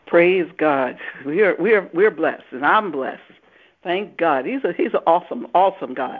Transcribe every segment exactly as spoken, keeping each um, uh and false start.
Praise God. We are we are we're blessed, and I'm blessed. Thank God. He's a he's an awesome, awesome God.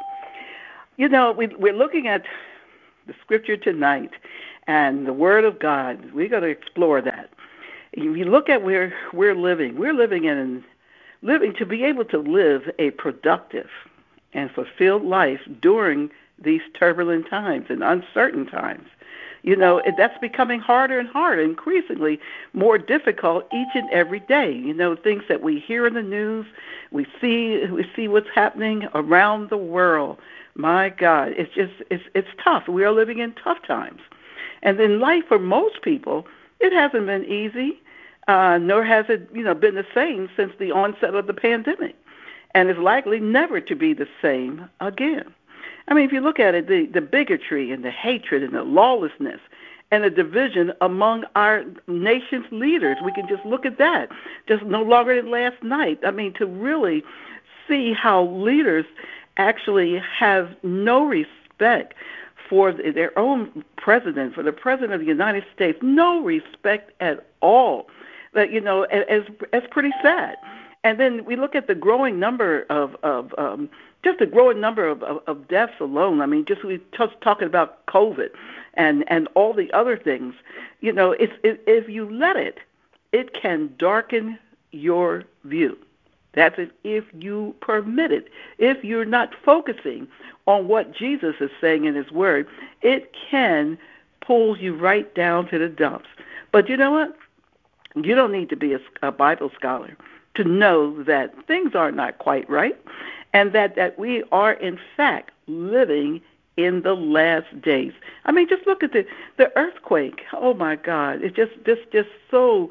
You know, we we're looking at the scripture tonight and the Word of God. We're going to explore that. If you look at where we're living, we're living in living to be able to live a productive and fulfilled life during these turbulent times and uncertain times. You know, it, that's becoming harder and harder, increasingly more difficult each and every day. You know, things that we hear in the news, we see we see what's happening around the world. My God, it's just it's it's tough. We are living in tough times. And in life for most people, it hasn't been easy, uh, nor has it, you know, been the same since the onset of the pandemic. And is likely never to be the same again. I mean, if you look at it, the, the bigotry and the hatred and the lawlessness and the division among our nation's leaders, we can just look at that, just no longer than last night. I mean, to really see how leaders actually have no respect for their own president, for the president of the United States, no respect at all. That, you know, as as pretty sad. And then we look at the growing number of, of um, just a growing number of, of, of deaths alone. I mean, just we just talking about COVID and, and all the other things. You know, it's, it, if you let it, it can darken your view. That's it, if you permit it. If you're not focusing on what Jesus is saying in his word, it can pull you right down to the dumps. But you know what? You don't need to be a, a Bible scholar to know that things are not quite right, and that, that we are, in fact, living in the last days. I mean, just look at the, the earthquake. Oh, my God. It's just just, just so,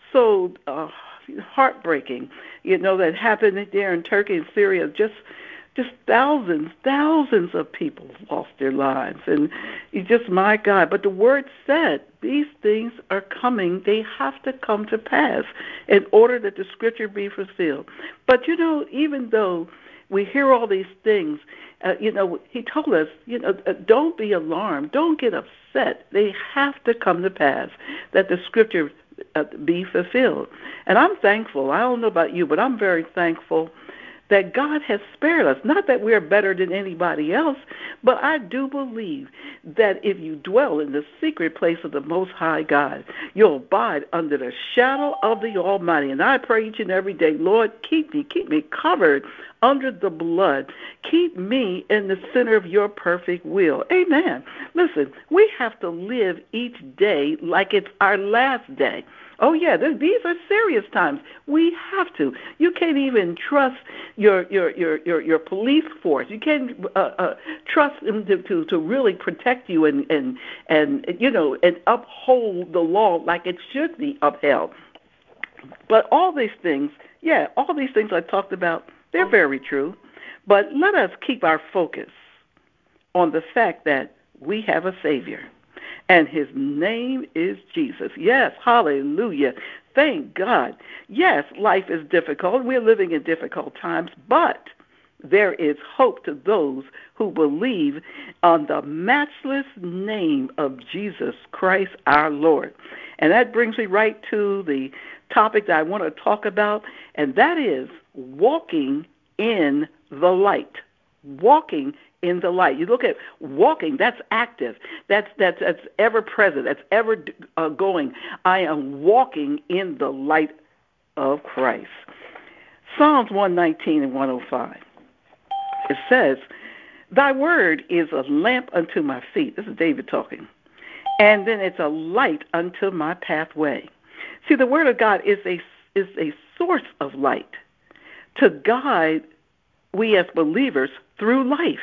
so uh, heartbreaking, you know, that happened there in Turkey and Syria. Just just thousands, thousands of people lost their lives. And you just, my God. But the word said these things are coming. They have to come to pass in order that the scripture be fulfilled. But, you know, even though we hear all these things, uh, you know, he told us, you know, uh, don't be alarmed. Don't get upset. They have to come to pass, that the scripture uh, be fulfilled. And I'm thankful. I don't know about you, but I'm very thankful that God has spared us. Not that we're better than anybody else, but I do believe that if you dwell in the secret place of the Most High God, you'll abide under the shadow of the Almighty. And I pray each and every day, Lord, keep me, keep me covered under the blood. Keep me in the center of your perfect will. Amen. Listen, we have to live each day like it's our last day. Oh, yeah, these are serious times. We have to. You can't even trust your your your your, your police force. You can't uh, uh, trust them to, to, to really protect you and, and, and, you know, and uphold the law like it should be upheld. But all these things, yeah, all these things I talked about, they're very true. But let us keep our focus on the fact that we have a Savior. And his name is Jesus. Yes, hallelujah. Thank God. Yes, life is difficult. We're living in difficult times, but there is hope to those who believe on the matchless name of Jesus Christ our Lord. And that brings me right to the topic that I want to talk about, and that is walking in the light. Walking in the light. You look at walking, that's active. That's that's that's ever present. That's ever uh, going. I am walking in the light of Christ. Psalms one nineteen and one oh five. It says, "Thy word is a lamp unto my feet." This is David talking. And then it's a light unto my pathway. See, the word of God is a is a source of light to guide we as believers through life.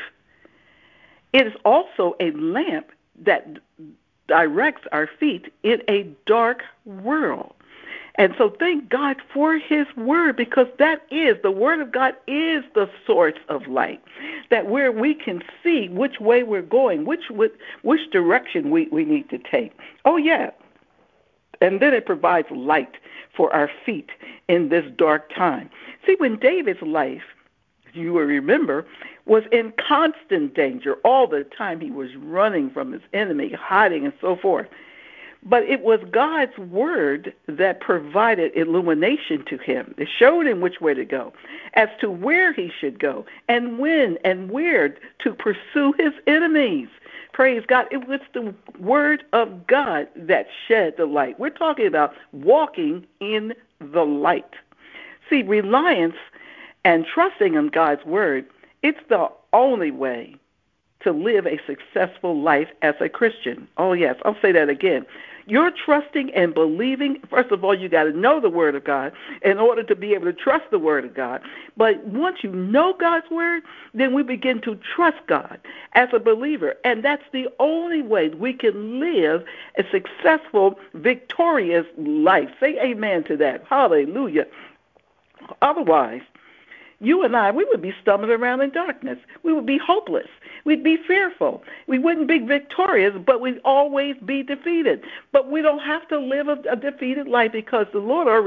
It is also a lamp that directs our feet in a dark world. And so thank God for his word, because that is, the word of God is the source of light, that where we can see which way we're going, which which, which direction we, we need to take. Oh, yeah. And then it provides light for our feet in this dark time. See, when David's life, you will remember, was in constant danger all the time. He was running from his enemy, hiding, and so forth. But it was God's word that provided illumination to him. It showed him which way to go, as to where he should go, and when and where to pursue his enemies. Praise God. It was the word of God that shed the light. We're talking about walking in the light. See, reliance and trusting in God's word, it's the only way to live a successful life as a Christian. Oh, yes, I'll say that again. You're trusting and believing. First of all, you got to know the Word of God in order to be able to trust the Word of God. But once you know God's Word, then we begin to trust God as a believer. And that's the only way we can live a successful, victorious life. Say amen to that. Hallelujah. Otherwise, you and I, we would be stumbling around in darkness. We would be hopeless. We'd be fearful. We wouldn't be victorious, but we'd always be defeated. But we don't have to live a, a defeated life because the Lord already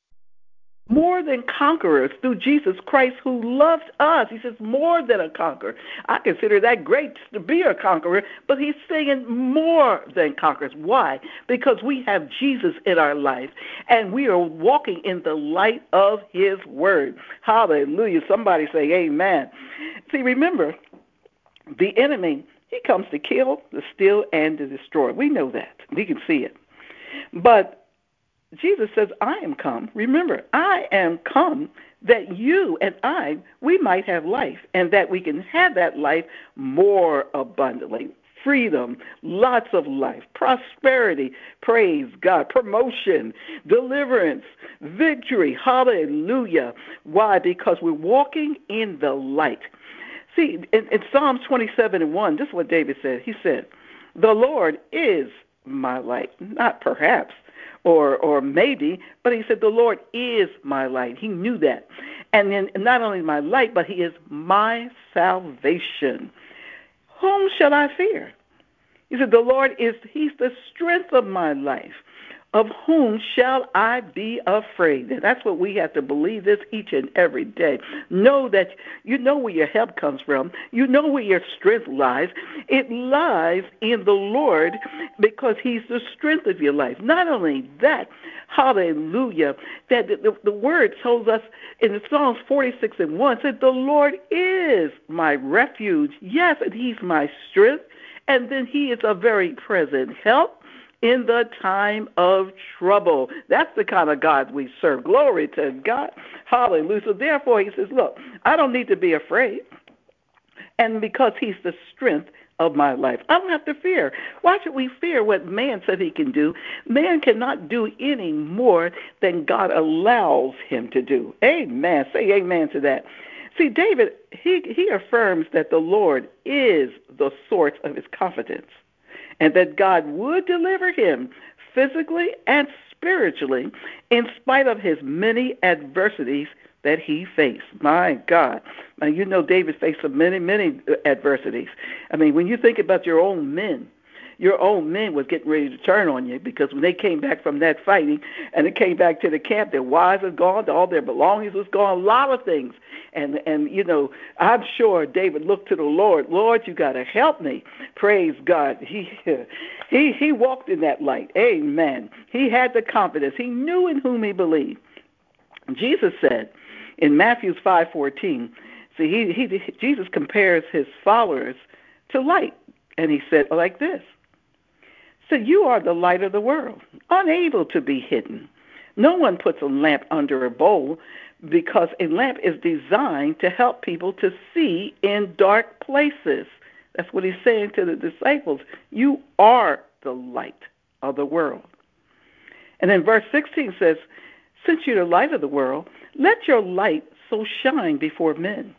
more than conquerors through Jesus Christ who loved us. He says more than a conqueror. I consider that great to be a conqueror, but he's saying more than conquerors. Why? Because we have Jesus in our life, and we are walking in the light of his word. Hallelujah. Somebody say amen. See, remember, the enemy, he comes to kill, to steal, and to destroy. We know that. We can see it. But Jesus says, I am come. Remember, I am come that you and I, we might have life, and that we can have that life more abundantly. Freedom, lots of life, prosperity, praise God, promotion, deliverance, victory, hallelujah. Why? Because we're walking in the light. See, in, in Psalms twenty-seven and one, this is what David said. He said, the Lord is my light, not perhaps, or or maybe, but he said, the Lord is my light. He knew that. And then not only my light, but he is my salvation. Whom shall I fear? He said, the Lord is, he's the strength of my life. Of whom shall I be afraid? And that's what we have to believe this each and every day. Know that you know where your help comes from. You know where your strength lies. It lies in the Lord because he's the strength of your life. Not only that, hallelujah, that the, the word tells us in Psalms forty-six and one, said the Lord is my refuge. Yes, and he's my strength. And then he is a very present help in the time of trouble. That's the kind of God we serve. Glory to God. Hallelujah. So therefore, he says, look, I don't need to be afraid. And because he's the strength of my life, I don't have to fear. Why should we fear what man said he can do? Man cannot do any more than God allows him to do. Amen. Say amen to that. See, David, he, he affirms that the Lord is the source of his confidence, and that God would deliver him physically and spiritually in spite of his many adversities that he faced. My God. Now, you know David faced some many, many adversities. I mean, when you think about your own men, your own men was getting ready to turn on you because when they came back from that fighting and it came back to the camp, their wives was gone, all their belongings was gone, a lot of things. And, and you know, I'm sure David looked to the Lord. Lord, you got to help me. Praise God. He, he, he walked in that light. Amen. He had the confidence. He knew in whom he believed. Jesus said in Matthew five fourteen, see, he, he, Jesus compares his followers to light. And he said like this, so you are the light of the world, unable to be hidden. No one puts a lamp under a bowl because a lamp is designed to help people to see in dark places. That's what he's saying to the disciples. You are the light of the world. And then verse sixteen says, since you're the light of the world, let your light so shine before men,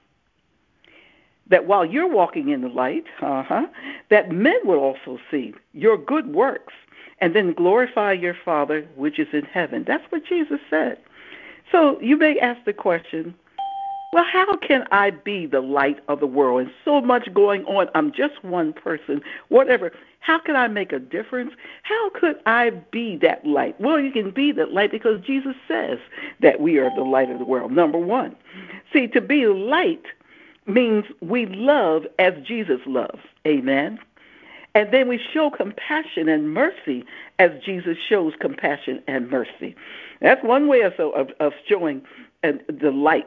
that while you're walking in the light, uh-huh, that men will also see your good works and then glorify your Father which is in heaven. That's what Jesus said. So you may ask the question, well, how can I be the light of the world? And so much going on. I'm just one person, whatever. How can I make a difference? How could I be that light? Well, you can be that light because Jesus says that we are the light of the world, number one. See, to be light means we love as Jesus loves. Amen. And then we show compassion and mercy as Jesus shows compassion and mercy. That's one way of, of, of showing uh, the light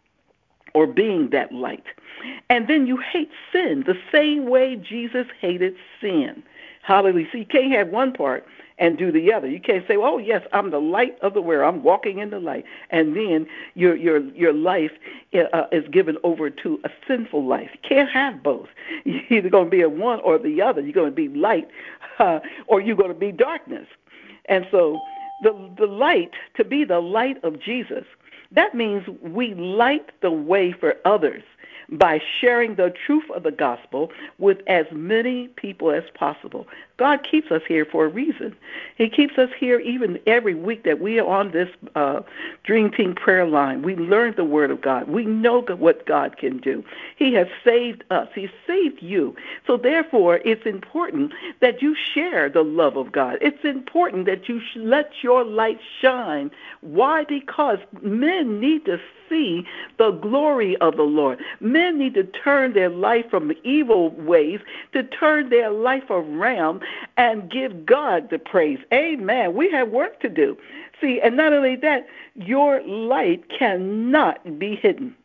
or being that light. And then you hate sin the same way Jesus hated sin. Hallelujah. So you can't have one part and do the other. You can't say, oh, yes, I'm the light of the world. I'm walking in the light. And then your your your life uh, is given over to a sinful life. You can't have both. You're either going to be a one or the other. You're going to be light uh, or you're going to be darkness. And so the the light, to be the light of Jesus, that means we light the way for others by sharing the truth of the gospel with as many people as possible. God keeps us here for a reason. He keeps us here even every week that we are on this uh, Dream Team prayer line. We learn the word of God. We know what God can do. He has saved us. He saved you. So therefore, it's important that you share the love of God. It's important that you let your light shine. Why? Because men need to see the glory of the Lord. Men need to turn their life from evil ways to turn their life around and give God the praise. Amen. We have work to do. See, and not only that, your light cannot be hidden.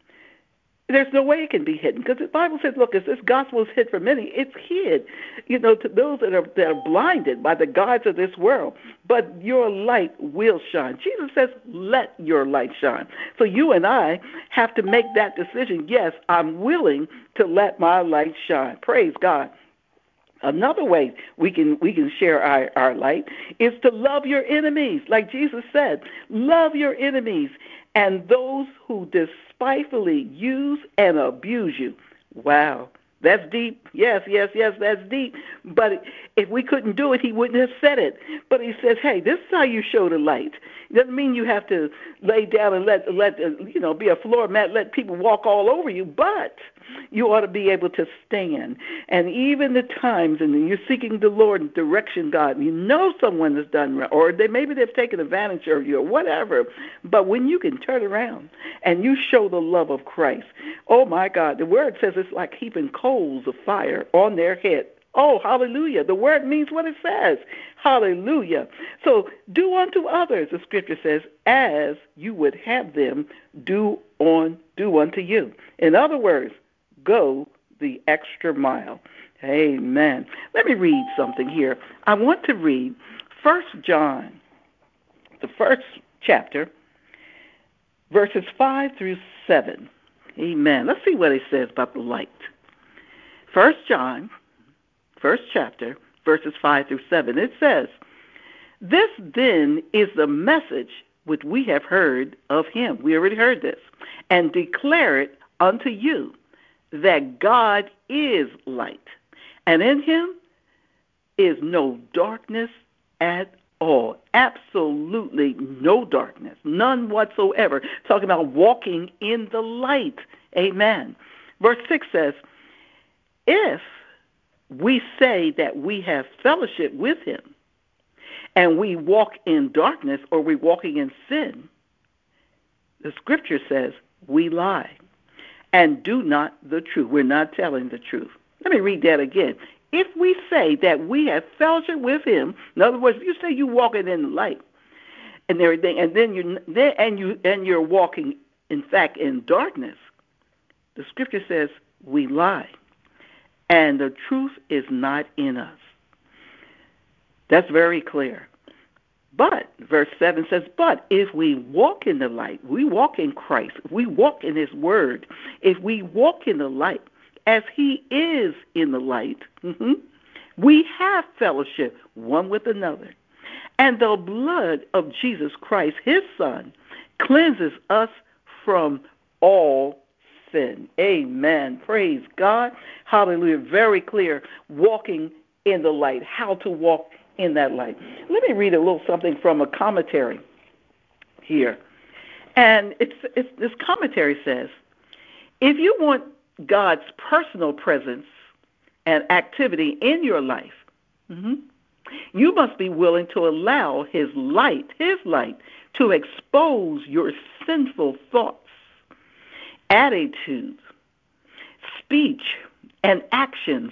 There's no way it can be hidden, because the Bible says, look, as this gospel is hid from many, it's hid, you know, to those that are, that are blinded by the gods of this world. But your light will shine. Jesus says, let your light shine. So you and I have to make that decision. Yes, I'm willing to let my light shine. Praise God. Another way we can we can share our, our light is to love your enemies. Like Jesus said, love your enemies and those who despitefully use and abuse you. Wow. That's deep. Yes, yes, yes, that's deep. But if we couldn't do it, he wouldn't have said it. But he says, hey, this is how you show the light. It doesn't mean you have to lay down and let, let you know, be a floor mat, let people walk all over you. But you ought to be able to stand. And even the times, and you're seeking the Lord and direction, God, and you know someone has done right, or they maybe they've taken advantage of you or whatever. But when you can turn around and you show the love of Christ, oh, my God, the word says it's like heaping coals of fire on their head. Oh, hallelujah. The word means what it says. Hallelujah. So do unto others, the scripture says, as you would have them do on do unto you. In other words, go the extra mile. Amen. Let me read something here. I want to read First John, the first chapter, verses five through seven. Amen. Let's see what it says about the light. First John, first chapter, verses five through seven. It says, this then is the message which we have heard of him. We already heard this. And declare it unto you, that God is light, and in him is no darkness at all. Absolutely no darkness, none whatsoever. Talking about walking in the light. Amen. Verse six says, if we say that we have fellowship with him, and we walk in darkness, or we walking in sin, the scripture says we lie and do not the truth. We're not telling the truth. Let me read that again. If we say that we have fellowship with him, in other words, if you say you're walking in the light and everything, and then you then and you and you're walking, in fact, in darkness, the scripture says we lie, and the truth is not in us. That's very clear. But, verse seven says, but if we walk in the light, we walk in Christ, if we walk in his word, if we walk in the light as he is in the light, mm-hmm, we have fellowship one with another. And the blood of Jesus Christ, his son, cleanses us from all sin. Amen. Praise God. Hallelujah. Very clear. Walking in the light. How to walk in that light. Let me read a little something from a commentary here. And it's, it's this commentary says, if you want God's personal presence and activity in your life, mm-hmm, you must be willing to allow his light, his light, to expose your sinful thoughts, attitudes, speech, and actions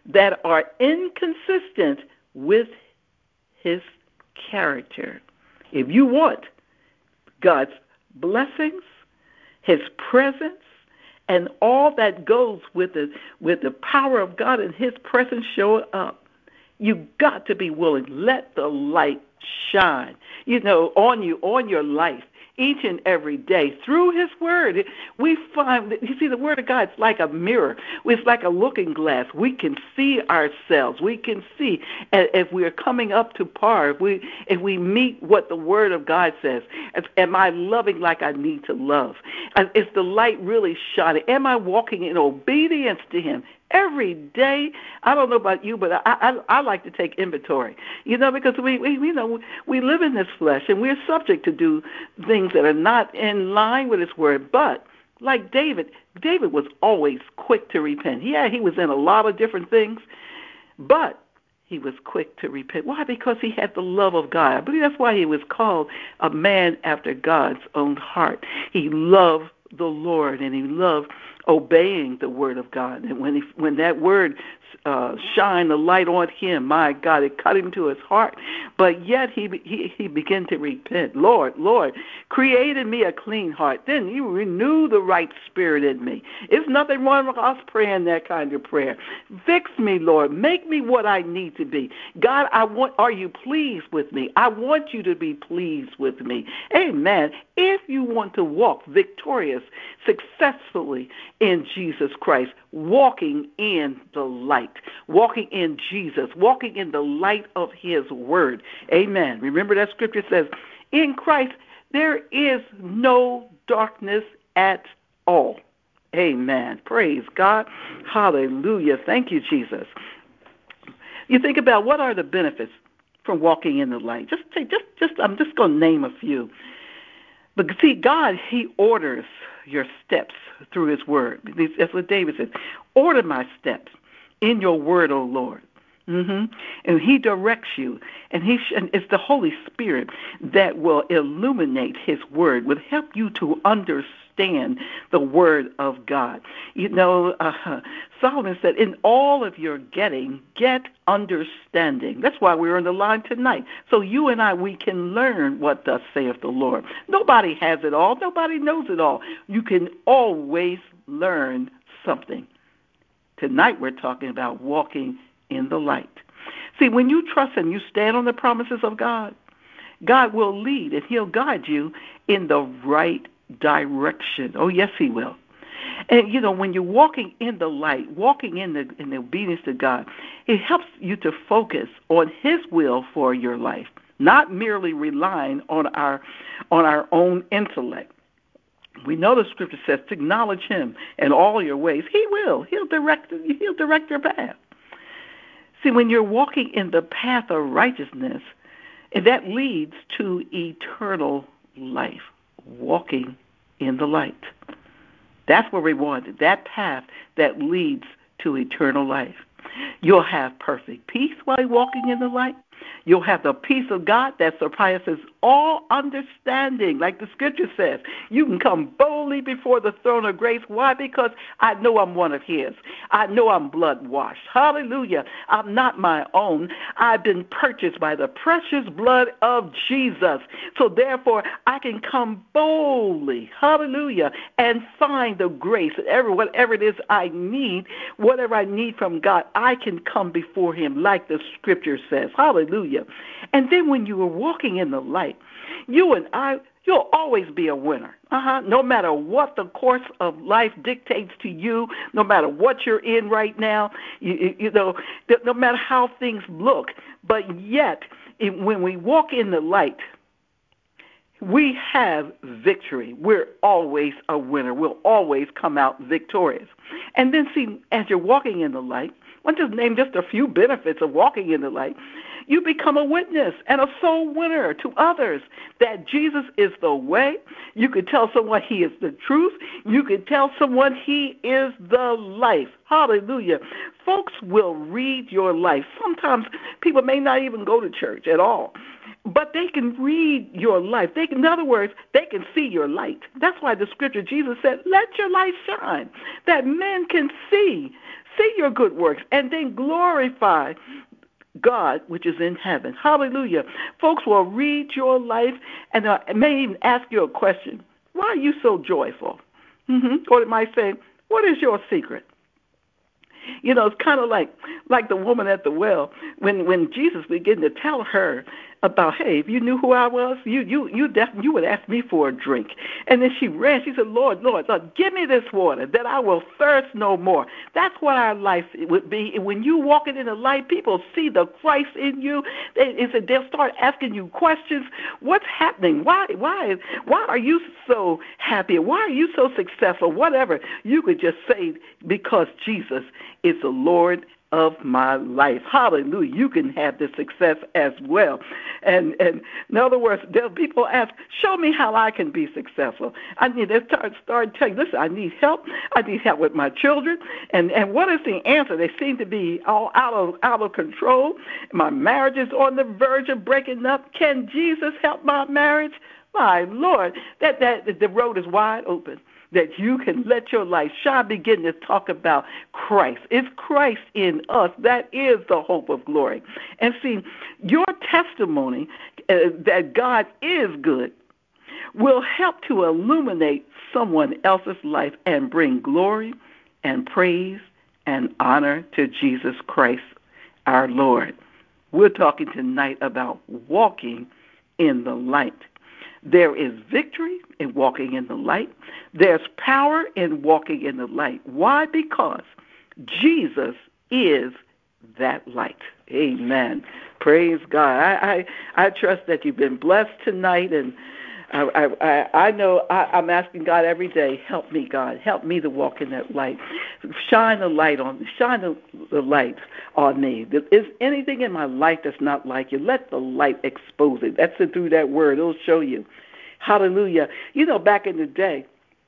that are inconsistent with his character. If you want God's blessings, his presence, and all that goes with the, with the power of God and his presence show up, you've got to be willing. Let the light shine, you know, on you, on your life, each and every day through his word. We find that, you see, the word of God is like a mirror. It's like a looking glass. We can see ourselves. We can see if we are coming up to par, if we, if we meet what the word of God says. Am I loving like I need to love? Is the light really shining? Am I walking in obedience to him? Every day, I don't know about you, but I, I I like to take inventory, you know, because we, we you know we live in this flesh and we're subject to do things that are not in line with his word. But like David, David was always quick to repent. Yeah, he was in a lot of different things, but he was quick to repent. Why? Because he had the love of God. I believe that's why he was called a man after God's own heart. He loved the Lord and he loved obeying the word of God. And when he, when that word uh, shined the light on him, my God, it cut him to his heart. But yet he he, he began to repent. Lord, Lord, create in me a clean heart. Then you renew the right spirit in me. It's nothing wrong with us praying that kind of prayer. Fix me, Lord. Make me what I need to be. God, I want. Are you pleased with me? I want you to be pleased with me. Amen. If you want to walk victorious, successfully in Jesus Christ, walking in the light, walking in Jesus, walking in the light of his word. Amen. Remember that scripture says, in Christ there is no darkness at all. Amen. Praise God. Hallelujah. Thank you, Jesus. You think about what are the benefits from walking in the light. Just take, just, just, I'm just going to name a few. But see, God, he orders your steps through his word. That's what David said. Order my steps in your word, O Lord. Mm-hmm. And he directs you. And he sh- and it's the Holy Spirit that will illuminate his word, will help you to understand the word of God. You know, uh, Solomon said, in all of your getting, get understanding. That's why we're on the line tonight. So you and I, we can learn what thus saith the Lord. Nobody has it all. Nobody knows it all. You can always learn something. Tonight we're talking about walking in the light. See, when you trust and you stand on the promises of God, God will lead and he'll guide you in the right direction. Oh, yes, he will. And, you know, when you're walking in the light, walking in the, in the obedience to God, it helps you to focus on his will for your life, not merely relying on our, on our own intellect. We know the scripture says to acknowledge him in all your ways. He will. He'll direct, he'll direct your path. See, when you're walking in the path of righteousness, that leads to eternal life, walking in the light. That's what we want, that path that leads to eternal life. You'll have perfect peace while you're walking in the light. You'll have the peace of God that surpasses all understanding. Like the scripture says, you can come boldly before the throne of grace. Why? Because I know I'm one of his. I know I'm blood washed. Hallelujah. I'm not my own. I've been purchased by the precious blood of Jesus. So therefore, I can come boldly, hallelujah, and find the grace. Every, whatever it is I need, whatever I need from God, I can come before him like the scripture says. Hallelujah. And then when you are walking in the light, you and I, you'll always be a winner. Uh-huh. No matter what the course of life dictates to you, no matter what you're in right now, you, you know, no matter how things look, but yet it, when we walk in the light, we have victory. We're always a winner. We'll always come out victorious. And then see, as you're walking in the light, I'll just name just a few benefits of walking in the light. You become a witness and a soul winner to others that Jesus is the way. You could tell someone he is the truth. You could tell someone he is the life. Hallelujah. Folks will read your life. Sometimes people may not even go to church at all, but they can read your life. They can, in other words, they can see your light. That's why the scripture, Jesus said, let your light shine, that men can see. see your good works, and then glorify God, which is in heaven. Hallelujah. Folks will read your life and uh, may even ask you a question. Why are you so joyful? Mm-hmm. Or it might say, what is your secret? You know, it's kind of like like the woman at the well when when Jesus began to tell her about, hey, if you knew who I was, you you you definitely you would ask me for a drink. And then she ran. She said, Lord, Lord, Lord, give me this water that I will thirst no more. That's what our life would be. When you walk in the light, people see the Christ in you. They, they'll start asking you questions. What's happening? Why why why are you so happy? Why are you so successful? Whatever. You could just say, because Jesus is the Lord of my life. Hallelujah. You can have this success as well. And, and in other words, there people ask, show me how I can be successful. I need to start, start telling, listen, I need help. I need help with my children. And, and what is the answer? They seem to be all out of, out of control. My marriage is on the verge of breaking up. Can Jesus help my marriage? My Lord, that, that the road is wide open, that you can let your light shine, begin to talk about Christ. It's Christ in us. That is the hope of glory. And see, your testimony uh, that God is good will help to illuminate someone else's life and bring glory and praise and honor to Jesus Christ, our Lord. We're talking tonight about walking in the light. There is victory in walking in the light. There's power in walking in the light. Why? Because Jesus is that light. Amen. Praise God. I, I, I trust that you've been blessed tonight, and I, I, I know I, I'm asking God every day, help me, God. Help me to walk in that light. Shine the light on Shine the, the light on me. Is anything in my life that's not like you? Let the light expose it. That's it, through that word. It'll show you. Hallelujah. You know, back in the day,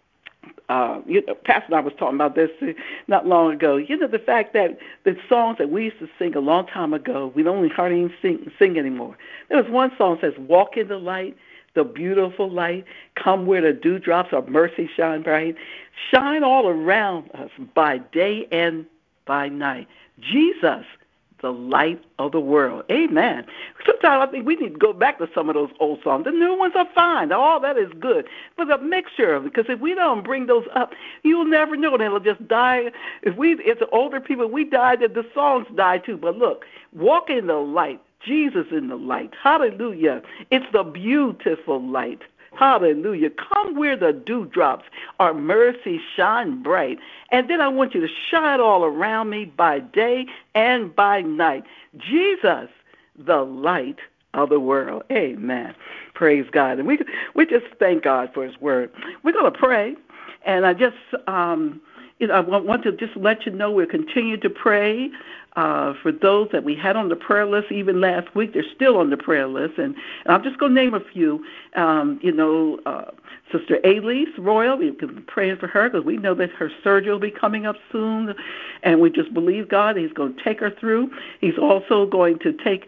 uh, you know, Pastor and I was talking about this not long ago. You know, the fact that the songs that we used to sing a long time ago, we don't hardly even sing, sing anymore. There was one song that says, walk in the light, the beautiful light, come where the dewdrops of mercy shine bright, shine all around us by day and by night. Jesus, the light of the world. Amen. Sometimes I think we need to go back to some of those old songs. The new ones are fine. All that is good. But a mixture of it, because if we don't bring those up, you'll never know. They'll just die. If we, if the older people, we die, that the songs die too. But look, walk in the light. Jesus in the light. Hallelujah. It's the beautiful light. Hallelujah. Come where the dewdrops are mercy shine bright. And then I want you to shine all around me by day and by night. Jesus, the light of the world. Amen. Praise God. And we we just thank God for his word. We're going to pray. And I just, um, you know, I want to just let you know we'll continue to pray uh, for those that we had on the prayer list even last week. They're still on the prayer list. And, and I'm just going to name a few. Um, you know, uh, Sister Elise Royal, we've been praying for her because we know that her surgery will be coming up soon. And we just believe God, he's going to take her through. He's also going to take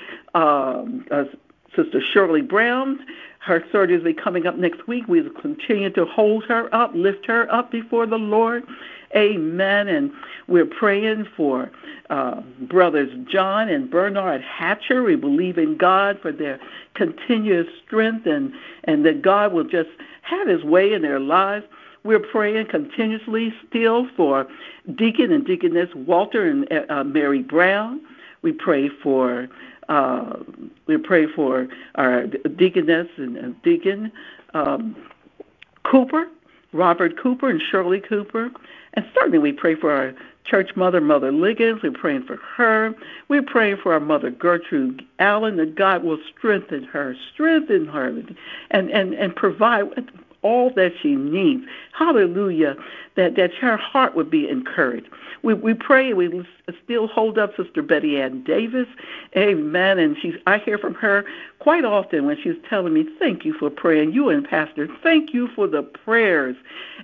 um, uh, Sister Shirley Brown. Her surgery will be coming up next week. We will continue to hold her up, lift her up before the Lord. Amen. And we're praying for uh, brothers John and Bernard Hatcher. We believe in God for their continuous strength and, and that God will just have his way in their lives. We're praying continuously still for Deacon and Deaconess Walter and uh, Mary Brown. We pray for uh, we pray for our Deaconess and uh, Deacon um, Cooper, Robert Cooper and Shirley Cooper. And certainly we pray for our church mother, Mother Liggins. We're praying for her. We're praying for our mother, Gertrude Allen, that God will strengthen her, strengthen her, and, and, and provide all that she needs. Hallelujah, that, that her heart would be encouraged. We we pray, we still hold up Sister Betty Ann Davis. Amen. And she's I hear from her quite often when she's telling me, thank you for praying. You and Pastor, thank you for the prayers.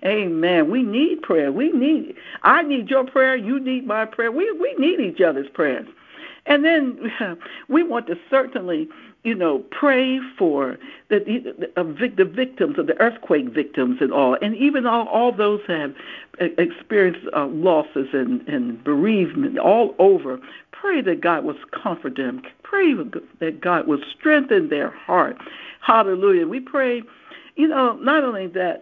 Amen. We need prayer. We need, I need your prayer. You need my prayer. We, we need each other's prayers. And then we want to certainly, you know, pray for the, the, uh, the victims of the earthquake victims and all, and even all, all those who have experienced uh, losses and, and bereavement all over. Pray that God will comfort them. Pray that God will strengthen their heart. Hallelujah. We pray, you know, not only that,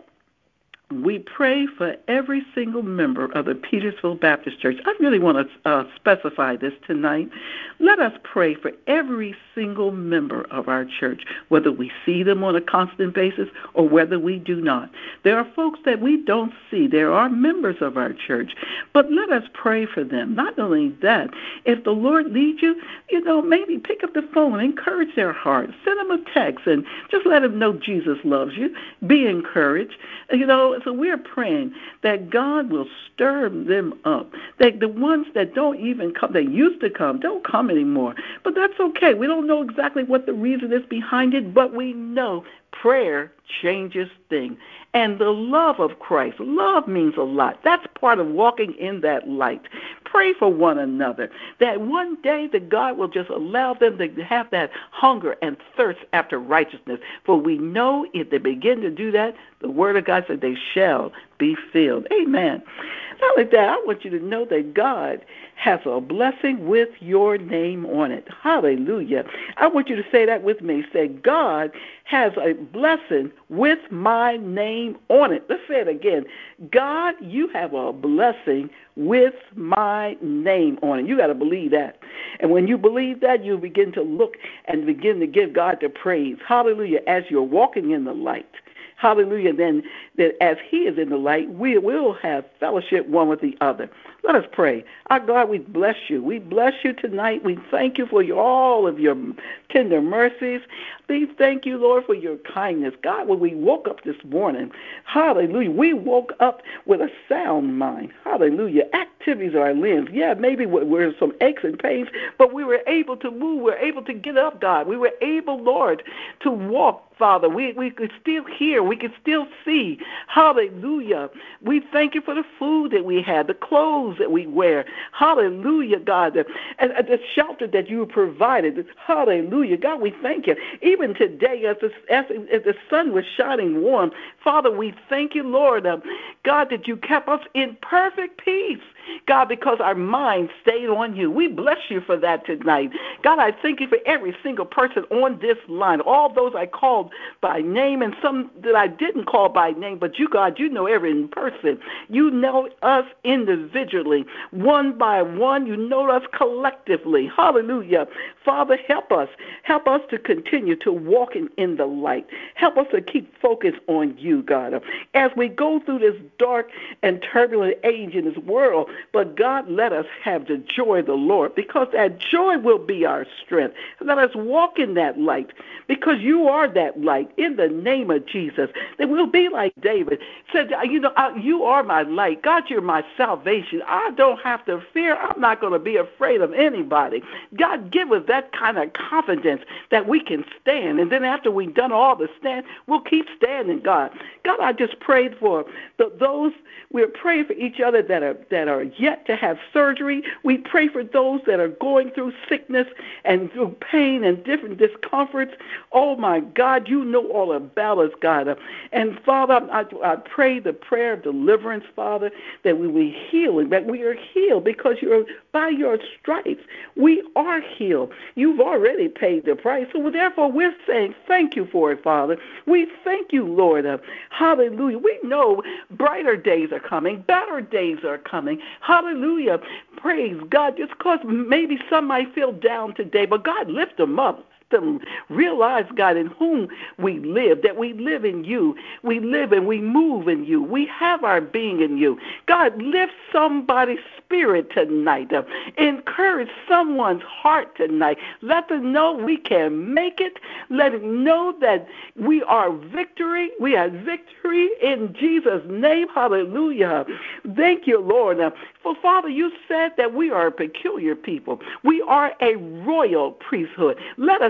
we pray for every single member of the Petersville Baptist Church. I really want to uh, specify this tonight. Let us pray for every single member of our church, whether we see them on a constant basis or whether we do not. There are folks that we don't see. There are members of our church. But let us pray for them. Not only that, if the Lord leads you, you know, maybe pick up the phone, encourage their heart, send them a text, and just let them know Jesus loves you. Be encouraged. You know, so we're praying that God will stir them up, that the ones that don't even come, they used to come, don't come anymore. But that's okay. We don't know exactly what the reason is behind it, but we know prayer changes things. And the love of Christ, love means a lot. That's part of walking in that light. Pray for one another, that one day that God will just allow them to have that hunger and thirst after righteousness. For we know if they begin to do that, the Word of God said they shall be filled. Amen. Not only that, I want you to know that God has a blessing with your name on it. Hallelujah. I want you to say that with me. Say, God has a blessing with my name on it. Let's say it again. God, you have a blessing with my name on it. You got to believe that. And when you believe that, you begin to look and begin to give God the praise. Hallelujah. As you're walking in the light. Hallelujah. Then that as he is in the light, we will have fellowship one with the other. Let us pray. Our God, we bless you. We bless you tonight. We thank you for your, all of your tender mercies. We thank you, Lord, for your kindness. God, when we woke up this morning, hallelujah, we woke up with a sound mind. Hallelujah. Activities of our limbs. Yeah, maybe we're some aches and pains, but we were able to move. We were able to get up, God. We were able, Lord, to walk. Father, we, we could still hear, we could still see. Hallelujah. We thank you for the food that we had, the clothes that we wear. Hallelujah, God. And the shelter that you provided. Hallelujah. God, we thank you. Even today, as the, as, as the sun was shining warm, Father, we thank you, Lord, uh, God, that you kept us in perfect peace. God, because our mind stayed on you. We bless you for that tonight. God, I thank you for every single person on this line, all those I called by name and some that I didn't call by name, but you, God, you know every person. You know us individually, one by one. You know us collectively. Hallelujah. Father, help us. Help us to continue to walk in, in the light. Help us to keep focused on you, God. As we go through this dark and turbulent age in this world, but God, let us have the joy of the Lord, because that joy will be our strength. Let us walk in that light, because you are that light, in the name of Jesus. That we'll be like David said, you know, you are my light. God, you're my salvation. I don't have to fear. I'm not going to be afraid of anybody. God, give us that kind of confidence that we can stand. And then after we've done all the stand, we'll keep standing, God. God, I just prayed for the, those, we're praying for each other that are that are yet to have surgery. We pray for those that are going through sickness and through pain and different discomforts. Oh, my God, you know all about us, God. And, Father, I, I pray the prayer of deliverance, Father, that we be healed, that we are healed because you're by your stripes. We are healed. You've already paid the price. So, therefore, we're saying thank you for it, Father. We thank you, Lord. Hallelujah. We know brighter days are coming, better days are coming. Hallelujah. Praise God. Just because maybe some might feel down today, but God, lift them up. Them realize, God, in whom we live, that we live in you. We live and we move in you. We have our being in you. God, lift somebody's spirit tonight. Uh, encourage someone's heart tonight. Let them know we can make it. Let them know that we are victory. We have victory in Jesus' name. Hallelujah. Thank you, Lord. Uh, for, Father, you said that we are a peculiar people. We are a royal priesthood. Let us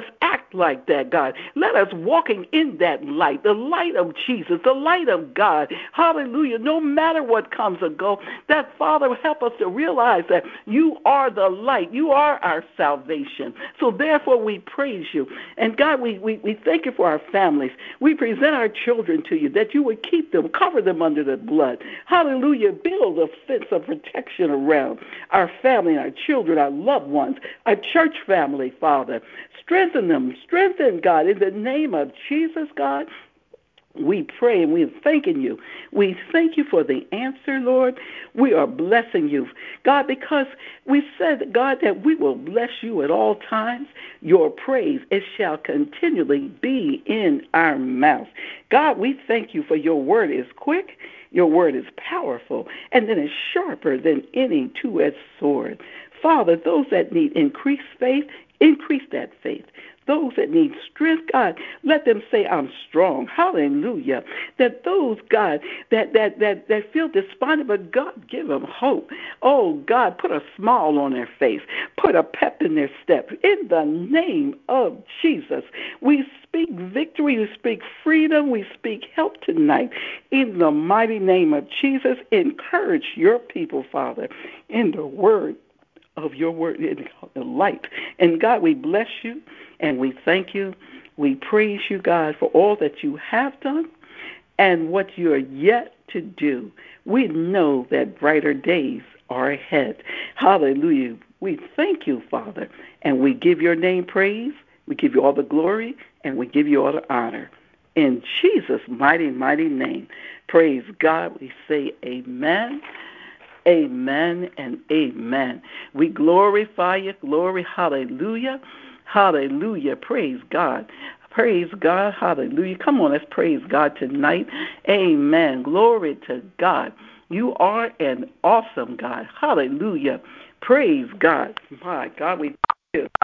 act like that, God. Let us walking in that light, the light of Jesus, the light of God. Hallelujah. No matter what comes or go, that, Father, help us to realize that you are the light. You are our salvation. So therefore we praise you. And God, we, we, we thank you for our families. We present our children to you, that you would keep them, cover them under the blood. Hallelujah. Build a fence of protection around our family, our children, our loved ones, our church family, Father. Strengthen them. Strengthen, God, in the name of Jesus, God. We pray and we're thanking you. We thank you for the answer, Lord. We are blessing you, God, because we said, God, that we will bless you at all times. Your praise, it shall continually be in our mouth. God, we thank you for your word is quick, your word is powerful, and then it's sharper than any two-edged sword. Father, those that need increased faith, increase that faith. Those that need strength, God, let them say, I'm strong. Hallelujah. That those, God, that that that, that feel despondent, but God, give them hope. Oh, God, put a smile on their face. Put a pep in their step. In the name of Jesus, we speak victory. We speak freedom. We speak help tonight. In the mighty name of Jesus, encourage your people, Father, in the word of your word, in the light. And God, we bless you and we thank you. We praise you, God, for all that you have done and what you are yet to do. We know that brighter days are ahead. Hallelujah. We thank you, Father, and we give your name praise. We give you all the glory and we give you all the honor. In Jesus' mighty, mighty name, praise God. We say amen. Amen and amen. We glorify you. Glory. Hallelujah. Hallelujah. Praise God. Praise God. Hallelujah. Come on, let's praise God tonight. Amen. Glory to God. You are an awesome God. Hallelujah. Praise God. My God, we thank you.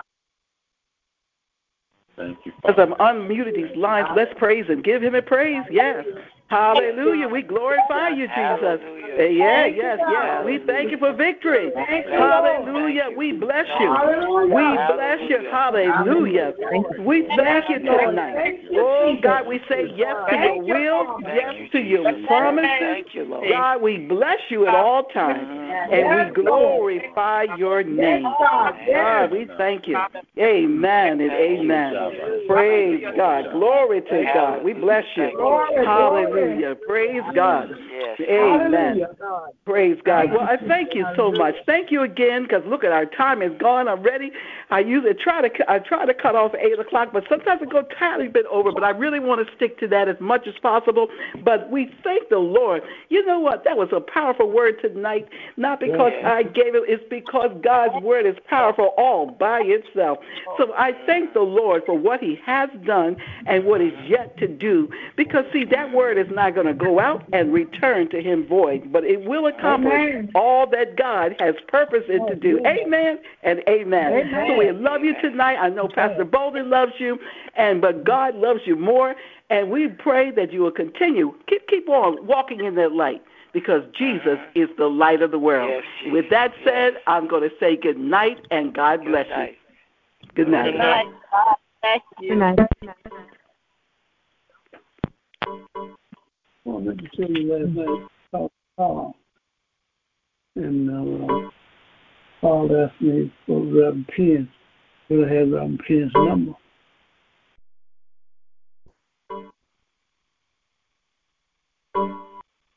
Thank you, As Father. I'm unmuted these lines, let's praise and give him a praise. Yes. Hallelujah. We glorify you, Jesus. Uh, Yeah, yes, yes. We thank you for victory. Hallelujah. We bless you. We bless you. Hallelujah. We thank you tonight. Oh, God, we say yes to your will, yes to your promises. God, we bless you at all times, and we glorify your name. God, we thank you. Amen and amen. Praise God. Glory to God. We bless you. Hallelujah. Praise God. Amen. Praise God. Well, I thank you so much. Thank you again, because look at our time is gone already. I usually try to I try to cut off at eight o'clock, but sometimes I go a tiny bit over. But I really want to stick to that as much as possible. But we thank the Lord. You know what? That was a powerful word tonight. Not because I gave it. It's because God's word is powerful all by itself. So I thank the Lord for what He has done and what is yet to do. Because see, that word is not going to go out and return to Him void, but it will accomplish amen. All that God has purposed it to do. Amen and amen. amen. So we love you tonight. I know Pastor Bolden loves you, and but God loves you more. And we pray that you will continue, keep keep on walking in that light, because Jesus is the light of the world. Yes, with that said, yes. I'm going to say good night and God bless good you. Good night. Good night. God bless you. Good night. Well, let me tell you last night about Paul. And uh, Paul asked me for Reverend Penn's. We'll have Reverend Penn's number.